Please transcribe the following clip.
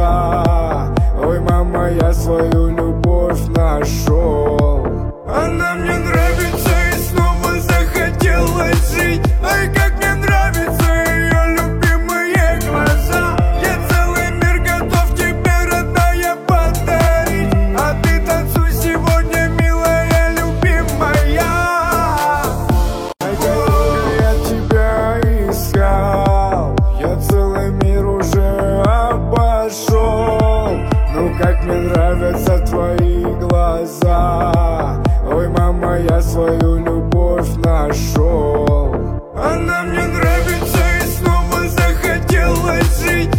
глаза. Ой, мама, я свою любовь нашел. Она мне нравится и снова захотелось жить. Ой, как мне нравятся ее любимые глаза. Я целый мир готов тебе, родная, подарить. А ты танцуй сегодня, милая, любимая. Я тебя искал, я целый мир уже обошел. Ну как мне нравятся твои глаза. Ой, мама, я свою любовь нашел. Она мне нравится и снова захотелось жить.